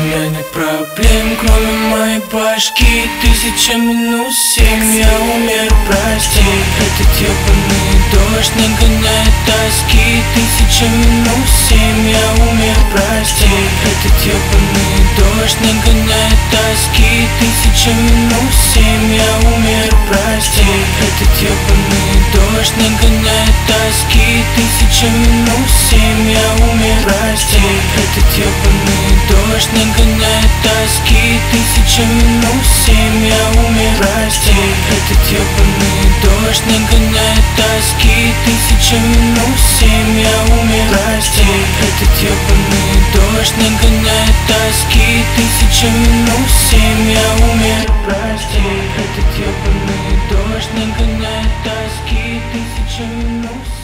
меня нет проблем, кроме моей башки. 1000-7 я умер, прости. Этот ебаный дождь нагоняет тоски. 1000-7 я умер, прости. Этот ебаный дождь нагоняет тоски. 1000-7 я умер, прости. Этот ебаный дождь нагоняет тоски. 1000-7 я умер, прости. Этот ебаный дождь нагоняет тоски. 1000-7 я умер, прости. Этот ебаный дождь нагоняет тоски. 1000-7 я умер, прости. Этот ебаный дождь нагоняет тоски. 1000-7 я умер, прости. Этот ебаный дождь нагоняет тоски. 1000-7